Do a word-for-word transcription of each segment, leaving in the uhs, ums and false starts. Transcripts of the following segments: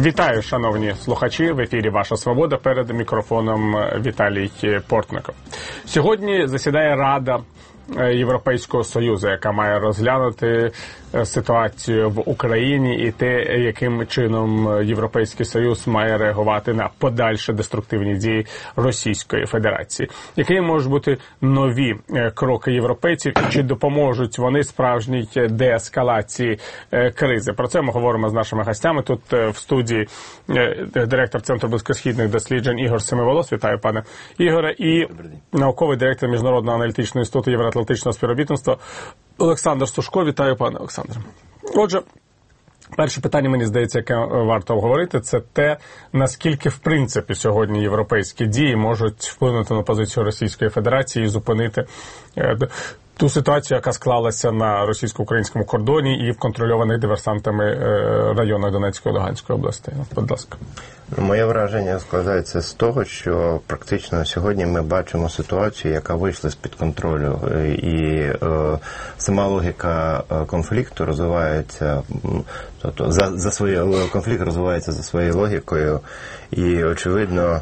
Вітаю, шановні слухачі, в ефірі «Ваша Свобода», перед мікрофоном Віталій Портников. Сьогодні засідає Рада Європейського Союзу, яка має розглянути ситуацію в Україні і те, яким чином Європейський Союз має реагувати на подальші деструктивні дії Російської Федерації. Які можуть бути нові кроки європейців і чи допоможуть вони справжній деескалації кризи? Про це ми говоримо з нашими гостями. Тут в студії директор Центру близькосхідних досліджень Ігор Семиволос. Вітаю, пане Ігоре. І науковий директор Міжнародного аналітичного інституту Євроатлантичного співробітництва Олександр Сушко. Вітаю, пане Олександре. Отже, перше питання, мені здається, яке варто обговорити, це те, наскільки, в принципі, сьогодні європейські дії можуть вплинути на позицію Російської Федерації і зупинити ту ситуацію, яка склалася на російсько-українському кордоні і в контрольованих диверсантами районах Донецької і Луганської областей. Будь ласка. Моє враження складається з того, що практично сьогодні ми бачимо ситуацію, яка вийшла з-під контролю, і е, сама логіка конфлікту розвивається, тобто за, за своєю конфлікт розвивається за своєю логікою, і очевидно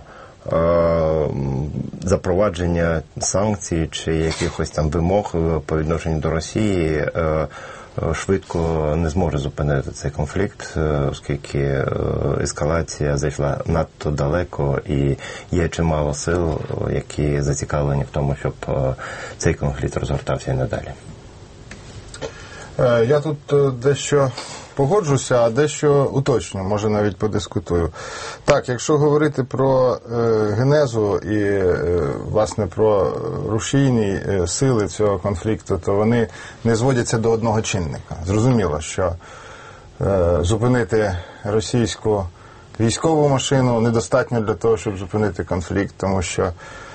запровадження санкцій чи якихось там вимог по відношенню до Росії швидко не зможе зупинити цей конфлікт, оскільки ескалація зайшла надто далеко і є чимало сил, які зацікавлені в тому, щоб цей конфлікт розгортався і надалі. Я тут дещо погоджуся, а дещо уточню, може навіть подискутую. Так, якщо говорити про е, генезу і, е, власне, про рушійні е, сили цього конфлікту, то вони не зводяться до одного чинника. Зрозуміло, що е, зупинити російську військову машину недостатньо для того, щоб зупинити конфлікт, тому що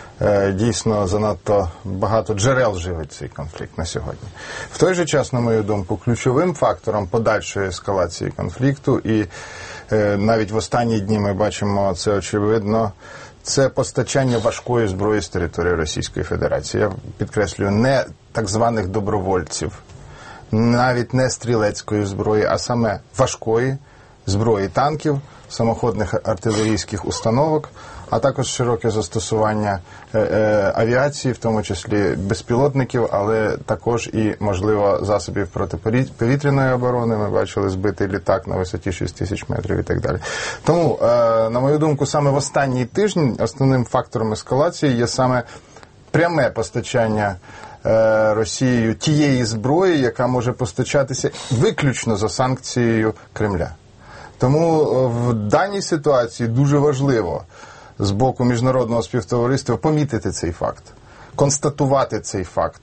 дійсно занадто багато джерел живить цей конфлікт на сьогодні. В той же час, на мою думку, ключовим фактором подальшої ескалації конфлікту, і е, навіть в останні дні ми бачимо це очевидно, це постачання важкої зброї з території Російської Федерації. Я підкреслюю, не так званих добровольців, навіть не стрілецької зброї, а саме важкої зброї танків, самоходних артилерійських установок, а також широке застосування е, е, авіації, в тому числі безпілотників, але також і, можливо, засобів протиповітряної оборони. Ми бачили збитий літак на висоті шість тисяч метрів і так далі. Тому, е, на мою думку, саме в останній тиждень основним фактором ескалації є саме пряме постачання е, Росією тієї зброї, яка може постачатися виключно за санкцією Кремля. Тому в даній ситуації дуже важливо з боку міжнародного співтовариства помітити цей факт, констатувати цей факт,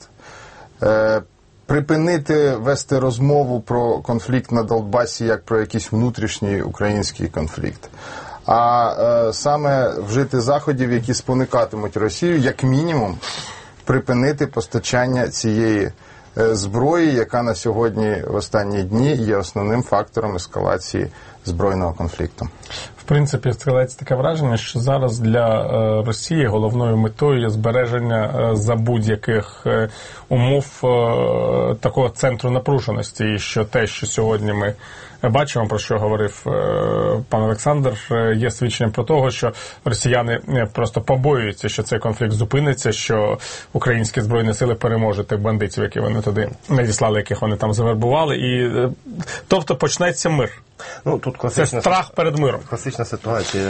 е, припинити вести розмову про конфлікт на Донбасі як про якийсь внутрішній український конфлікт, а е, саме вжити заходів, які спонукатимуть Росію, як мінімум, припинити постачання цієї е, зброї, яка на сьогодні в останні дні є основним фактором ескалації збройного конфлікту. В принципі, складається таке враження, що зараз для Росії головною метою є збереження за будь-яких умов такого центру напруженості, і що те, що сьогодні ми бачимо, про що говорив пан Олександр, є свідченням про того, що росіяни просто побоюються, що цей конфлікт зупиниться, що українські збройні сили переможуть тих бандитів, які вони туди надіслали, яких вони там завербували, і тобто почнеться мир. Ну, тут класична, це страх перед миром. Класична ситуація,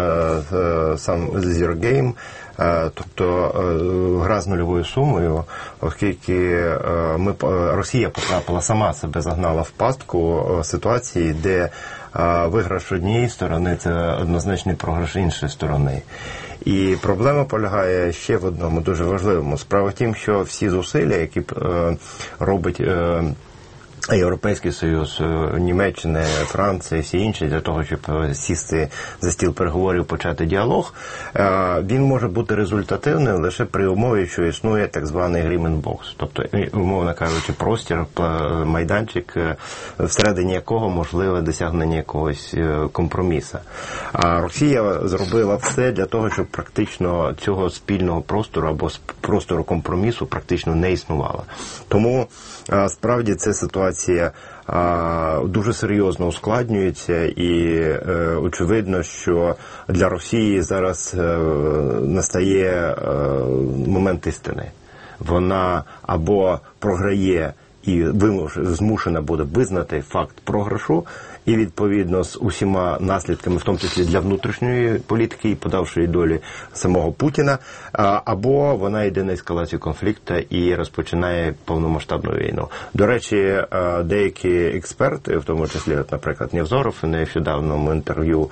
сам Zero Game, тобто гра з нульовою сумою, оскільки ми, Росія потрапила, сама себе загнала в пастку ситуації, де виграш однієї сторони – це однозначний програш іншої сторони. І проблема полягає ще в одному дуже важливому. Справа в тім, що всі зусилля, які робить Європейський Союз, Німеччина, Франція, всі інші, для того, щоб сісти за стіл переговорів, почати діалог, він може бути результативним лише при умові, що існує так званий agreement box, тобто, умовно кажучи, простір, майданчик, всередині якого можливе досягнення якогось компромісу. А Росія зробила все для того, щоб практично цього спільного простору або простору компромісу практично не існувало. Тому, справді, це ситуація ситуація а, дуже серйозно ускладнюється, і е, очевидно, що для Росії зараз е, настає е, момент істини. Вона або програє і змушена буде визнати факт програшу, і, відповідно, з усіма наслідками, в тому числі для внутрішньої політики і подальшої долі самого Путіна, або вона йде на ескалацію конфлікту і розпочинає повномасштабну війну. До речі, деякі експерти, в тому числі, наприклад, Невзоров, в нещодавному інтерв'ю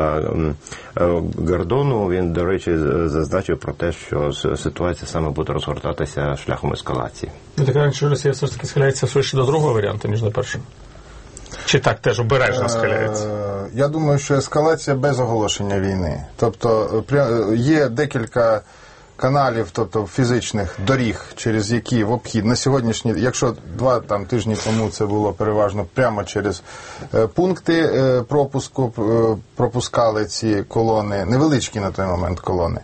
Гордону, він, до речі, зазначив про те, що ситуація саме буде розгортатися шляхом ескалації. Ну, так раніше Росія все ж таки схиляється швидше до другого варіанту, ніж до першого? Чи так теж обережно схиляється? Я думаю, що ескалація без оголошення війни. Тобто є декілька каналів, тобто фізичних доріг, через які в обхід на сьогоднішній, якщо два там тижні тому це було переважно прямо через пункти пропуску, пропускали ці колони, невеличкі на той момент колони,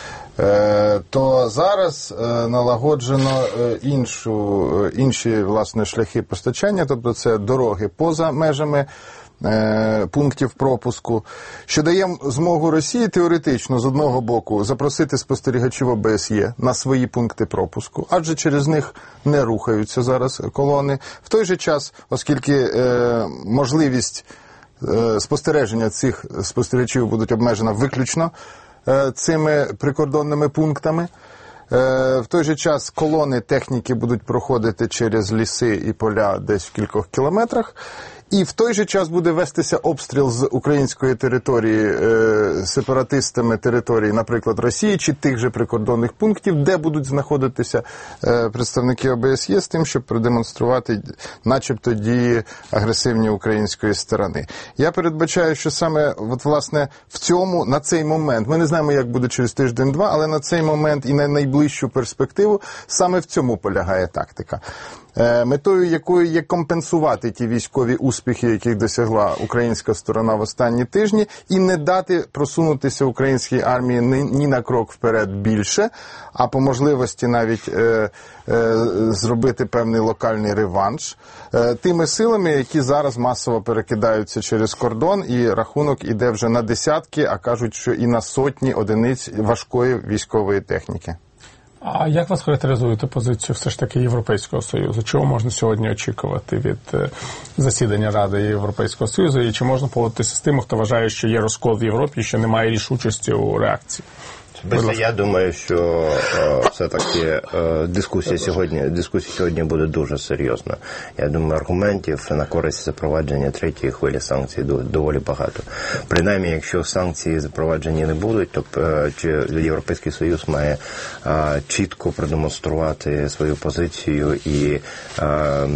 то зараз налагоджено іншу, інші, власне, шляхи постачання, тобто це дороги поза межами пунктів пропуску, що дає змогу Росії теоретично, з одного боку, запросити спостерігачів О Б С Є на свої пункти пропуску, адже через них не рухаються зараз колони. В той же час, оскільки можливість спостереження цих спостерігачів будуть обмежена виключно цими прикордонними пунктами. В той же час колони техніки будуть проходити через ліси і поля десь в кількох кілометрах. І в той же час буде вестися обстріл з української території е, сепаратистами території, наприклад, Росії, чи тих же прикордонних пунктів, де будуть знаходитися е, представники О Б С Є з тим, щоб продемонструвати начебто дії агресивні української сторони. Я передбачаю, що саме от, власне, в цьому, на цей момент, ми не знаємо, як буде через тиждень-два, але на цей момент і на найближчу перспективу саме в цьому полягає тактика. Метою якої є компенсувати ті військові успіхи, яких досягла українська сторона в останні тижні, і не дати просунутися українській армії ні на крок вперед більше, а по можливості навіть е, е, зробити певний локальний реванш е, тими силами, які зараз масово перекидаються через кордон, і рахунок іде вже на десятки, а кажуть, що і на сотні одиниць важкої військової техніки. А як вас характеризуєте позицію все ж таки Європейського Союзу? Чого можна сьогодні очікувати від засідання Ради Європейського Союзу? І чи можна погодитися з тим, хто вважає, що є розкол в Європі, що немає рішучості у реакції? Я думаю, що е, все-таки е, дискусія сьогодні, дискусія сьогодні буде дуже серйозна. Я думаю, аргументів на користь запровадження третьої хвилі санкцій доволі багато. Принаймні, якщо санкції запроваджені не будуть, то е, Європейський Союз має е, чітко продемонструвати свою позицію і е, е,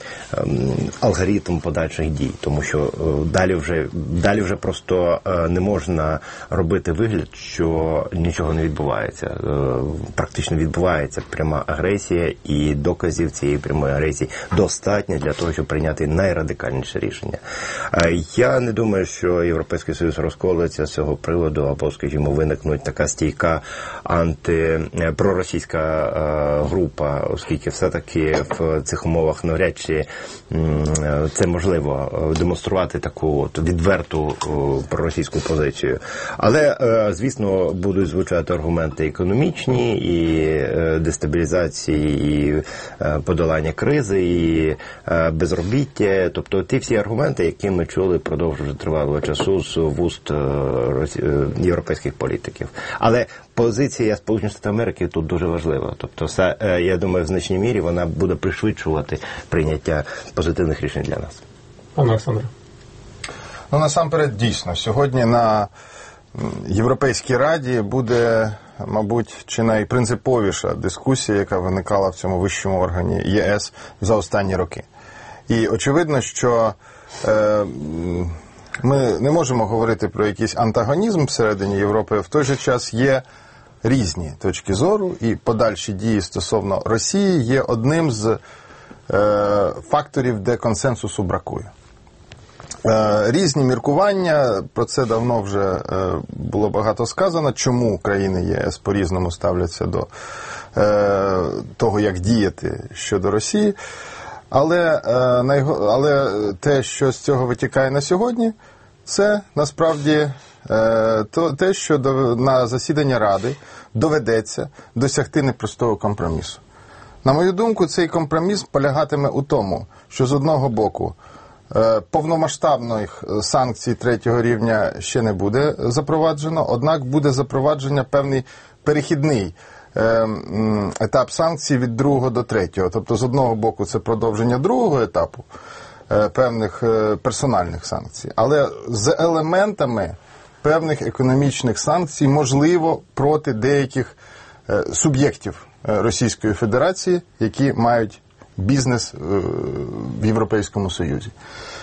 алгоритм подальших дій. Тому що е, далі вже, далі вже просто е, не можна робити вигляд, що нічого не відбувається. Практично відбувається пряма агресія, і доказів цієї прямої агресії достатньо для того, щоб прийняти найрадикальніше рішення. Я не думаю, що Європейський Союз розколиться з цього приводу, або, скажімо, виникнуть така стійка антипроросійська група, оскільки все-таки в цих умовах навряд чи це можливо демонструвати таку от відверту проросійську позицію. Але, звісно, будуть звучати аргументи економічні, і дестабілізації, і подолання кризи, і безробіття. Тобто ті всі аргументи, які ми чули впродовж вже тривалого часу з вуст європейських політиків. Але позиція Сполучених Штатів Америки тут дуже важлива. Тобто, я думаю, в значній мірі вона буде пришвидшувати прийняття позитивних рішень для нас. Пане Олександре. Ну, насамперед, дійсно, сьогодні на Європейській Раді буде, мабуть, чи найпринциповіша дискусія, яка виникала в цьому вищому органі Є Ес за останні роки. І очевидно, що е, ми не можемо говорити про якийсь антагонізм всередині Європи, в той же час є різні точки зору, і подальші дії стосовно Росії є одним з е, факторів, де консенсусу бракує. Різні міркування, про це давно вже було багато сказано, чому країни Є Ес по-різному ставляться до того, як діяти щодо Росії. Але, е, найго... Але те, що з цього витікає на сьогодні, це насправді е, то, те, що до, на засідання Ради доведеться досягти непростого компромісу. На мою думку, цей компроміс полягатиме у тому, що з одного боку е, повномасштабних санкцій третього рівня ще не буде запроваджено, однак буде запровадження певний перехідний етап санкцій від другого до третього. Тобто, з одного боку, це продовження другого етапу певних персональних санкцій, але з елементами певних економічних санкцій, можливо, проти деяких суб'єктів Російської Федерації, які мають бізнес в Європейському Союзі.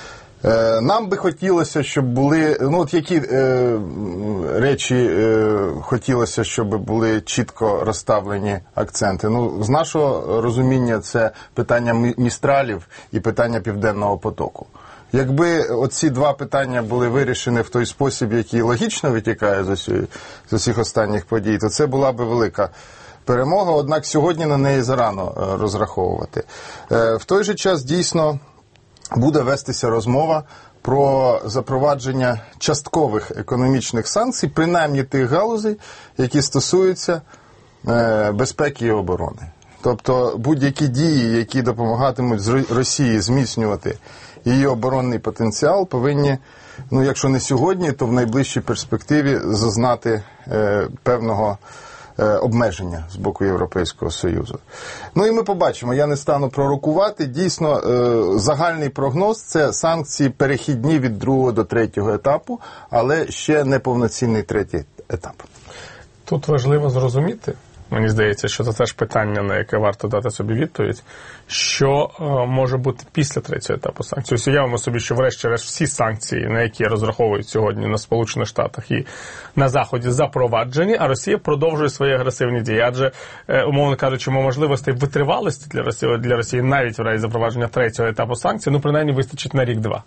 Нам би хотілося, щоб були, ну от які е, речі е, хотілося, щоб були чітко розставлені акценти. Ну, з нашого розуміння, це питання містралів і питання Південного потоку. Якби оці два питання були вирішені в той спосіб, який логічно витікає з, усі, з усіх останніх подій, то це була би велика перемога, однак сьогодні на неї зарано розраховувати. Е, в той же час, дійсно, буде вестися розмова про запровадження часткових економічних санкцій, принаймні тих галузей, які стосуються е, безпеки і оборони. Тобто будь-які дії, які допомагатимуть Росії зміцнювати її оборонний потенціал, повинні, ну якщо не сьогодні, то в найближчій перспективі зазнати е, певного обмеження з боку Європейського Союзу. Ну і ми побачимо, я не стану пророкувати, дійсно загальний прогноз – це санкції перехідні від другого до третього етапу, але ще не повноцінний третій етап. Тут важливо зрозуміти, мені здається, що це теж питання, на яке варто дати собі відповідь, що е, може бути після третього етапу санкцій. Ось уявимо собі, що врешті-решт всі санкції, на які розраховують сьогодні на Сполучених Штатах і на Заході, запроваджені, а Росія продовжує свої агресивні дії. Адже, е, умовно кажучи, можливостей витривалості для Росії, для Росії навіть в разі запровадження третього етапу санкцій, ну, принаймні, вистачить на рік-два.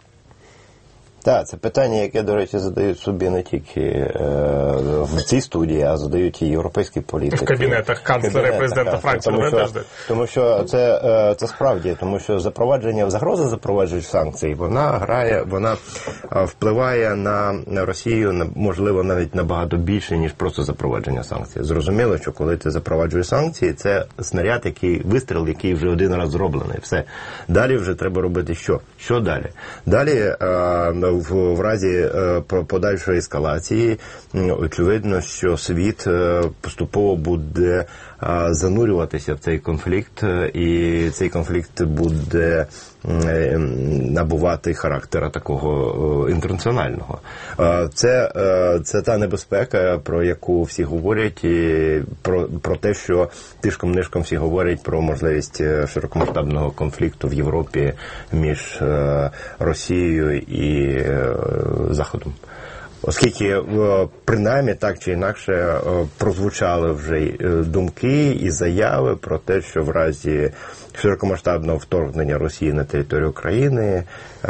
Так, це питання, яке, до речі, задають собі не тільки е, в цій студії, а задають і європейські політики. В кабінетах канцлера і президента Франції. Тому що, тому що це, е, це справді, тому що запровадження, загроза запровадження санкцій, вона грає, вона впливає на Росію, можливо, навіть набагато більше, ніж просто запровадження санкцій. Зрозуміло, що коли ти запроваджуєш санкції, це снаряд, який, вистріл, який вже один раз зроблений. Все. Далі вже треба робити що? Що далі? Далі е, В, в разі е, подальшої ескалації, очевидно, що світ е, поступово буде е, занурюватися в цей конфлікт, е, і цей конфлікт буде е, набувати характера такого е, інтернаціонального. Е, це, е, це та небезпека, про яку всі говорять, і про, про те, що тишком-нишком всі говорять про можливість широкомасштабного конфлікту в Європі між е, Росією і Заходом. Оскільки, принаймні, так чи інакше, прозвучали вже думки і заяви про те, що в разі широкомасштабного вторгнення Росії на територію України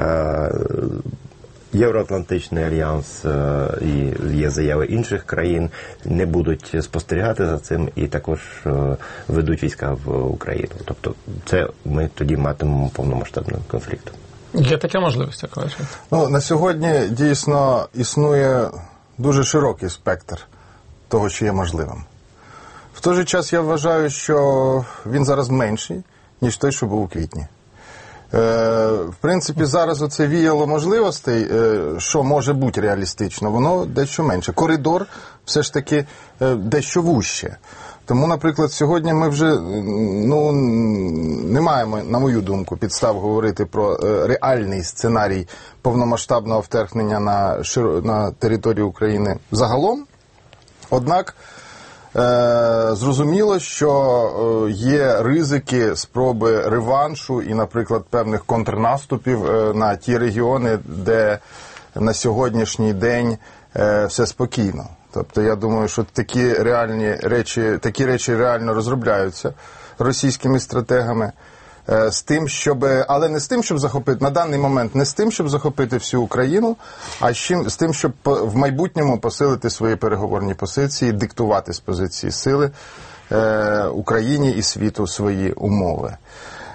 Євроатлантичний альянс і є заяви інших країн не будуть спостерігати за цим і також ведуть війська в Україну. Тобто це ми тоді матимемо повномасштабний конфлікт. Є така можливість, як кажуть? Ну, на сьогодні дійсно існує дуже широкий спектр того, що є можливим. В той же час я вважаю, що він зараз менший, ніж той, що був у квітні. Е, в принципі, зараз оце віяло можливостей, е, що може бути реалістично, воно дещо менше. Коридор все ж таки е, дещо вужче. Тому, наприклад, сьогодні ми вже ну, не маємо, на мою думку, підстав говорити про реальний сценарій повномасштабного вторгнення на, широ... на територію України загалом. Однак, е- зрозуміло, що є ризики спроби реваншу і, наприклад, певних контрнаступів на ті регіони, де на сьогоднішній день е- все спокійно. Тобто, я думаю, що такі реальні речі, такі речі реально розробляються російськими стратегами, е, з тим, щоб, але не з тим, щоб захопити, на даний момент не з тим, щоб захопити всю Україну, а з тим, щоб в майбутньому посилити свої переговорні позиції, диктувати з позиції сили е, Україні і світу свої умови.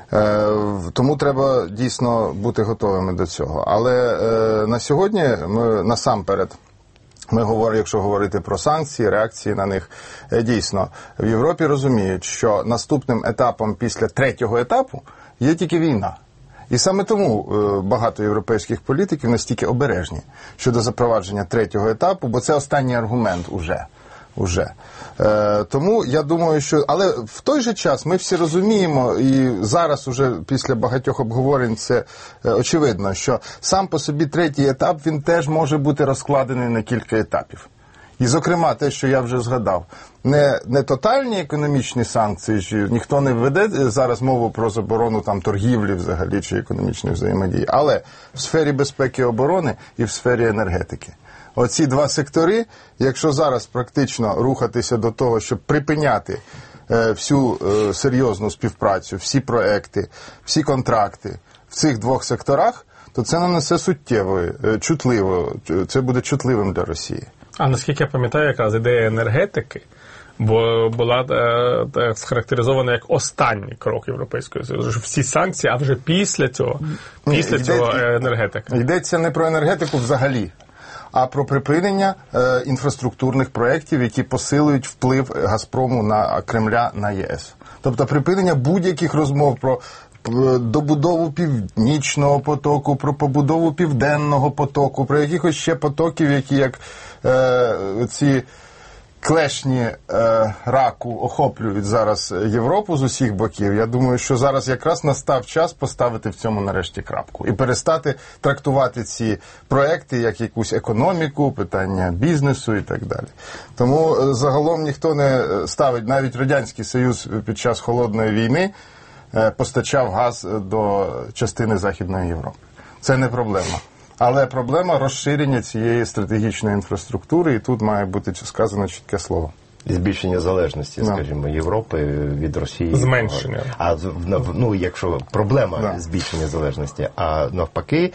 Тому треба дійсно бути готовими до цього. Але на сьогодні ми насамперед, ми говоримо, якщо говорити про санкції, реакції на них, дійсно, в Європі розуміють, що наступним етапом після третього етапу є тільки війна. І саме тому багато європейських політиків настільки обережні щодо запровадження третього етапу, бо це останній аргумент уже. Уже. Е, тому я думаю, що... Але в той же час ми всі розуміємо, і зараз уже після багатьох обговорень це е, очевидно, що сам по собі третій етап, він теж може бути розкладений на кілька етапів. І, зокрема, те, що я вже згадав, не, не тотальні економічні санкції, що ніхто не веде зараз мову про заборону там торгівлі взагалі чи економічної взаємодії, але в сфері безпеки і оборони і в сфері енергетики. Оці два сектори, якщо зараз практично рухатися до того, щоб припиняти е, всю е, серйозну співпрацю, всі проекти, всі контракти в цих двох секторах, то це нанесе суттєво, е, чутливо, це буде чутливим для Росії. А наскільки я пам'ятаю, якраз ідея енергетики бо була е, схарактеризована як останній крок Європейської Союзу. Всі санкції, а вже після цього, після Ні, цього йде, енергетика. Йдеться не про енергетику взагалі, а про припинення е, інфраструктурних проєктів, які посилюють вплив Газпрому на Кремля на ЄС. Тобто припинення будь-яких розмов про добудову Північного потоку, про побудову Південного потоку, про якихось ще потоків, які як е, ці клешні е, раку охоплюють зараз Європу з усіх боків. Я думаю, що зараз якраз настав час поставити в цьому нарешті крапку і перестати трактувати ці проекти як якусь економіку, питання бізнесу і так далі. Тому е, загалом ніхто не ставить, навіть Радянський Союз під час Холодної війни е, постачав газ до частини Західної Європи. Це не проблема. Але проблема розширення цієї стратегічної інфраструктури, і тут має бути сказано чітке слово. І збільшення залежності, no. скажімо, Європи від Росії. Зменшення. А ну, якщо проблема no. збільшення залежності, а навпаки,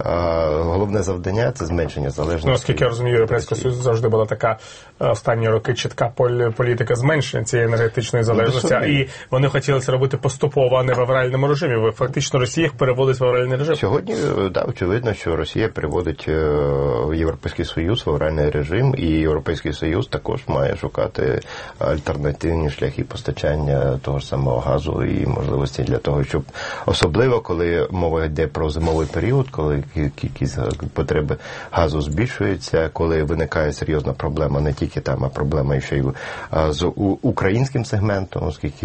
головне завдання – це зменшення залежності. Ну, оскільки я розумію, Європейського Союзу завжди була така останні роки чітка політика зменшення цієї енергетичної залежності, no, і вони хотіли це робити поступово, а не в авральному режимі. Фактично Росія їх переводить в авральний режим. Сьогодні, да, очевидно, що Росія переводить Європейський Союз в авральний режим, і Європейський Союз також має шукати альтернативні шляхи постачання того ж самого газу і можливості для того, щоб особливо, коли мова йде про зимовий період, коли кількість потреби газу збільшується, коли виникає серйозна проблема не тільки там, а проблема ще й з українським сегментом, оскільки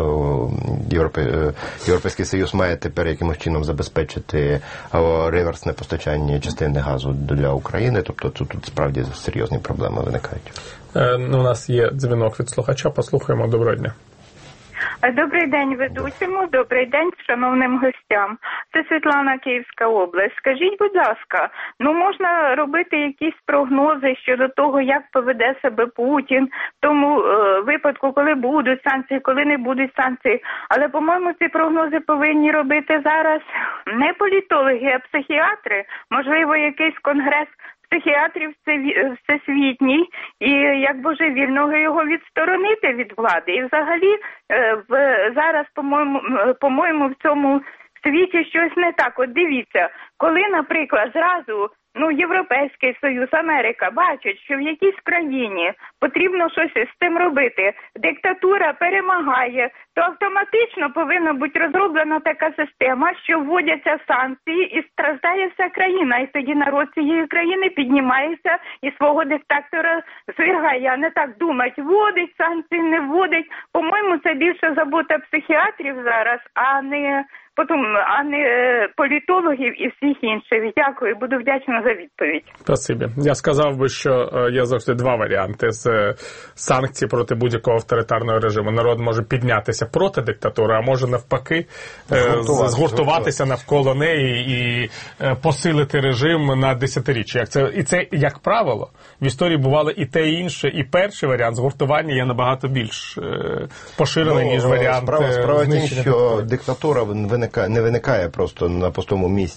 Європейський Союз має тепер якимось чином забезпечити реверсне постачання частини газу для України, тобто тут, тут справді серйозні проблеми виникають. Ну, у нас є дзвінок від слухача, послухаємо. Доброго дня. Добрий день ведучому, добрий день шановним гостям. Це Світлана, Київська область. Скажіть, будь ласка, ну можна робити якісь прогнози щодо того, як поведе себе Путін в тому е, випадку, коли будуть санкції, коли не будуть санкції. Але, по-моєму, ці прогнози повинні робити зараз не політологи, а психіатри, можливо, якийсь конгрес психіатрів всесвітній, і як божевільного його відсторонити від влади. І взагалі в, зараз, по-моєму, по-моєму, в цьому світі щось не так. От дивіться, коли, наприклад, зразу ну, Європейський Союз, Америка бачать, що в якійсь країні потрібно щось з тим робити, диктатура перемагає, то автоматично повинна бути розроблена така система, що вводяться санкції і страждає вся країна. І тоді народ цієї країни піднімається і свого диктатора звергає. А не так думать, вводить санкції, не вводить. По-моєму, це більше забота психіатрів зараз, а не... Потім, а не політологів і всіх інших. Дякую, буду вдячна за відповідь. Спасибі. Я сказав би, що є завжди два варіанти з санкцій проти будь-якого авторитарного режиму. Народ може піднятися проти диктатури, а може навпаки згуртуватися, згуртуватися навколо неї і посилити режим на десятиріччя. Як це, і це, як правило, в історії бувало і те, і інше. І перший варіант згуртування є набагато більш поширений, ну, ніж варіант справа, справа тим, що диктатура виникає, не виникає просто на пустому місці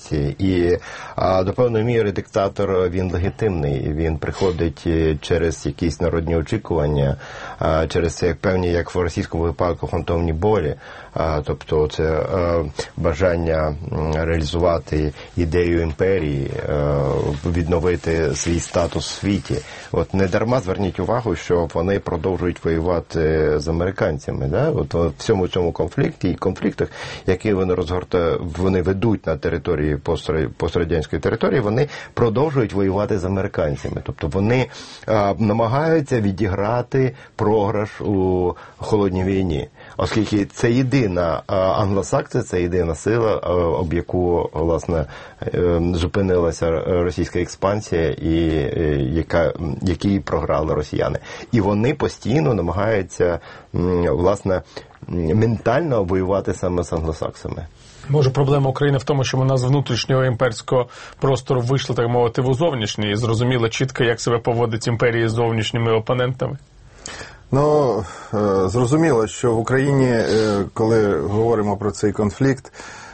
І до певної міри диктатор, він легітимний, він приходить через якісь народні очікування, через це, як певні, як в російському випадку, фантомні болі, тобто це бажання реалізувати ідею імперії, відновити свій статус в світі. От не дарма зверніть увагу, що вони продовжують воювати з американцями. Да? От в всьому цьому конфлікті і конфліктах, які вони розгорта, вони ведуть на території пострадянської території, вони продовжують воювати з американцями. Тобто вони а, намагаються відіграти програш у холодній війні, оскільки це єдина англосакси, це єдина сила, об яку, власне, зупинилася російська експансія і яка, які програли росіяни. І вони постійно намагаються, власне, ментально воювати саме з англосаксами. Може, проблема України в тому, що вона з внутрішнього імперського простору вийшла, так мовити, в зовнішній і зрозуміла чітко, як себе поводить імперія з зовнішніми опонентами? Ну, зрозуміло, що в Україні, коли говоримо про цей конфлікт,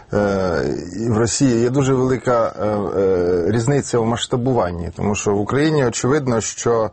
і в Росії є дуже велика різниця в масштабуванні, тому що в Україні очевидно, що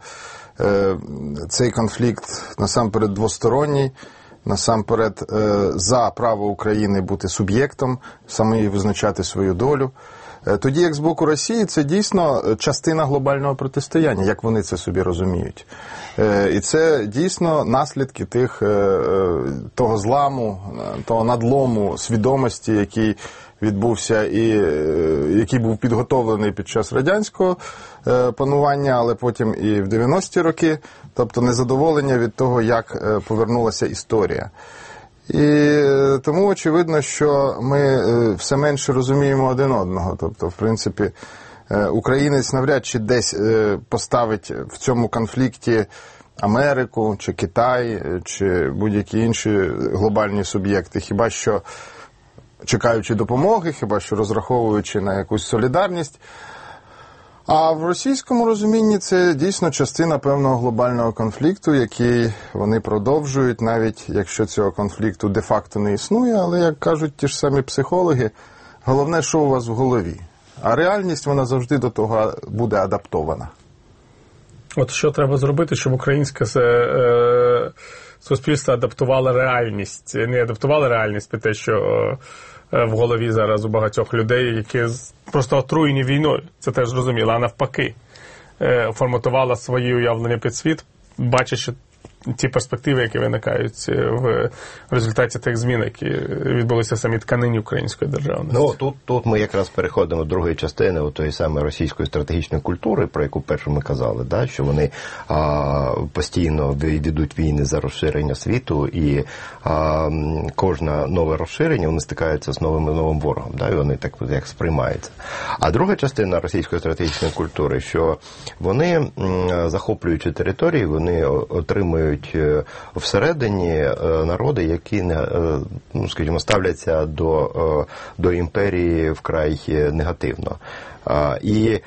цей конфлікт насамперед двосторонній, насамперед за право України бути суб'єктом, саме і визначати свою долю. Тоді як з боку Росії це дійсно частина глобального протистояння, як вони це собі розуміють. І це дійсно наслідки тих, того зламу, того надлому свідомості, який відбувся і який був підготовлений під час радянського панування, але потім і в дев'яності роки, тобто незадоволення від того, як повернулася історія. І тому очевидно, що ми все менше розуміємо один одного. Тобто, в принципі, українець навряд чи десь поставить в цьому конфлікті Америку, чи Китай, чи будь-які інші глобальні суб'єкти. Хіба що чекаючи допомоги, хіба що розраховуючи на якусь солідарність. А в російському розумінні це дійсно частина певного глобального конфлікту, який вони продовжують, навіть якщо цього конфлікту де-факто не існує, але, як кажуть ті ж самі психологи, головне, що у вас в голові. А реальність, вона завжди до того буде адаптована. От що треба зробити, щоб українське е, суспільство адаптувало реальність, не адаптувало реальність під те, що е, в голові зараз у багатьох людей, які просто отруєні війною, це теж зрозуміло, а навпаки, е, форматувала свої уявлення під світ, бачачи ті перспективи, які виникають в результаті тих змін, які відбулися в самій тканині української державності. Ну, тут, тут ми якраз переходимо до другої частини у тої самої російської стратегічної культури, про яку першу ми казали, да, що вони а, постійно ведуть війни за розширення світу, і а, кожне нове розширення, вони стикаються з новим і новим ворогом, да, і вони так як сприймаються. А друга частина російської стратегічної культури, що вони, захоплюючи території, вони отримують всередині народи, які, ну, скажімо, ставляться до, до імперії вкрай негативно. І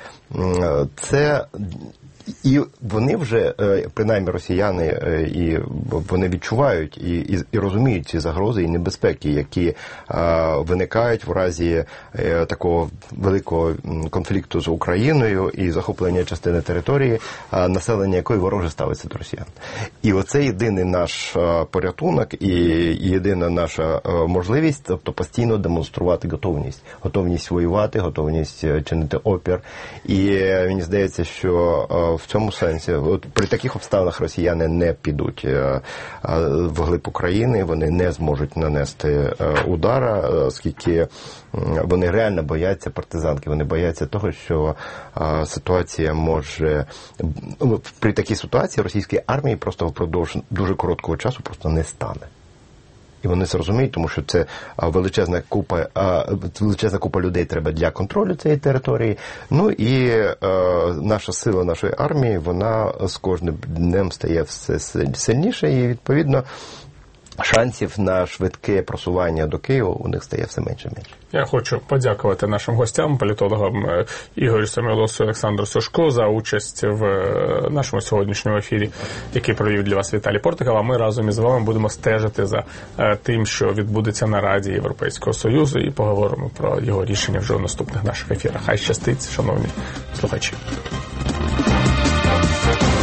це І вони вже, принаймні росіяни, і вони відчувають і, і, і розуміють ці загрози і небезпеки, які а, виникають в разі а, такого великого конфлікту з Україною і захоплення частини території, а, населення якої вороже ставиться до росіян. І оце єдиний наш а, порятунок і, і єдина наша а, можливість, тобто постійно демонструвати готовність. Готовність воювати, готовність чинити опір. І мені здається, що а, в цьому сенсі, от при таких обставинах росіяни не підуть вглиб України, вони не зможуть нанести удара, оскільки вони реально бояться партизанки, вони бояться того, що ситуація може... При такій ситуації російської армії просто впродовж дуже короткого часу просто не стане. І вони це розуміють, тому що це величезна купа, величезна купа людей треба для контролю цієї території. Ну і е, наша сила нашої армії, вона з кожним днем стає все сильніше, і відповідно шансів на швидке просування до Києва у них стає все менше і менше. Я хочу подякувати нашим гостям, політологам Ігорю Самойлосу і Олександру Сушку за участь в нашому сьогоднішньому ефірі, який провів для вас Віталій Портников. А ми разом із вами будемо стежити за тим, що відбудеться на Раді Європейського Союзу, і поговоримо про його рішення вже у наступних наших ефірах. Хай щастить, шановні слухачі.